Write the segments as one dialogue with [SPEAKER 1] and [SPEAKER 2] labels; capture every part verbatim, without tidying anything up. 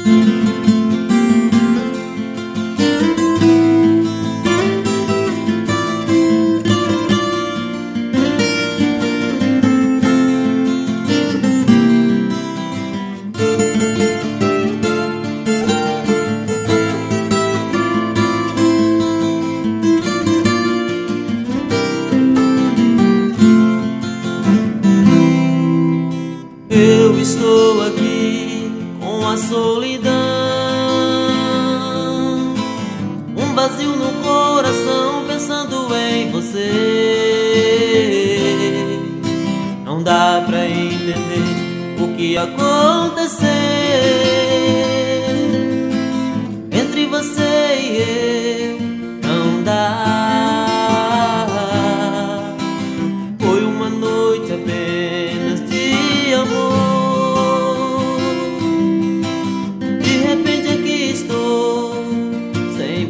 [SPEAKER 1] Eu estou aqui com a solidão, um vazio no coração, pensando em você. Não dá pra entender o que aconteceu entre você e eu. Não dá. Foi uma noite apenas de amor. De repente aqui estou sem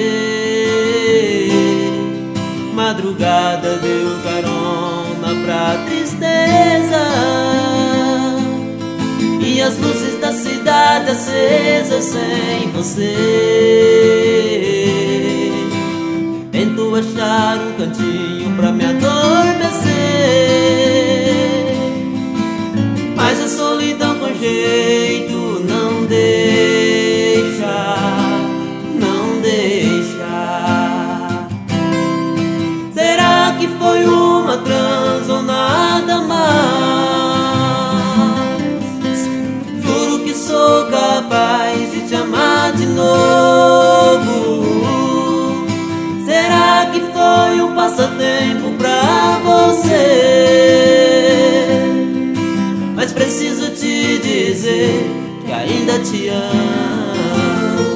[SPEAKER 1] você. Madrugada deu carona pra tristeza, e as luzes da cidade acesas sem você. Tento achar um cantinho pra me adormecer, mas a solidão com jeito não deixa, não deixa. Será que foi uma trans ou nada mais? Juro que sou capaz de te amar de novo. Será que foi um passatempo pra você? Mas preciso te dizer que ainda te amo.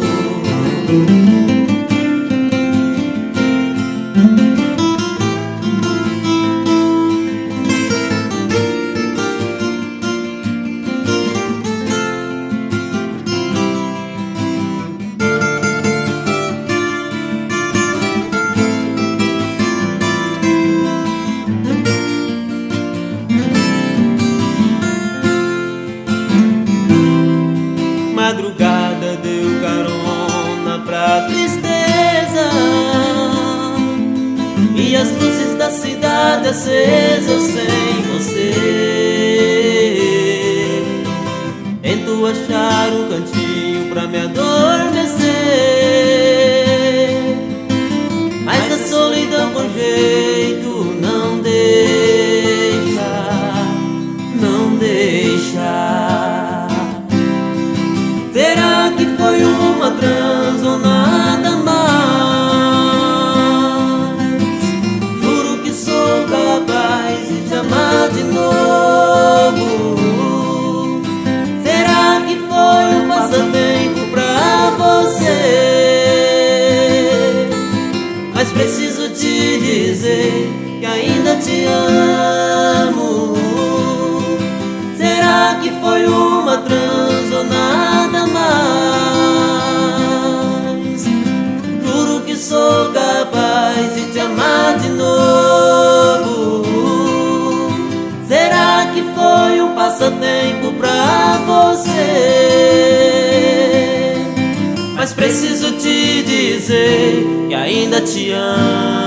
[SPEAKER 1] Madrugada deu carona pra tristeza, e as luzes da cidade acesas sem você. Tento achar um cantinho pra me adormecer, mas a solidão com jeito não deixa, não deixa. Será que foi uma trans ou nada mais? Juro que sou capaz de te amar de novo. Será que foi um passatempo pra você? Mas preciso te dizer que ainda te amo. Será que foi uma trans ou nada mais? Juro que sou capaz de te amar de novo. Será que foi um passatempo pra você? Mas preciso te dizer que ainda te amo.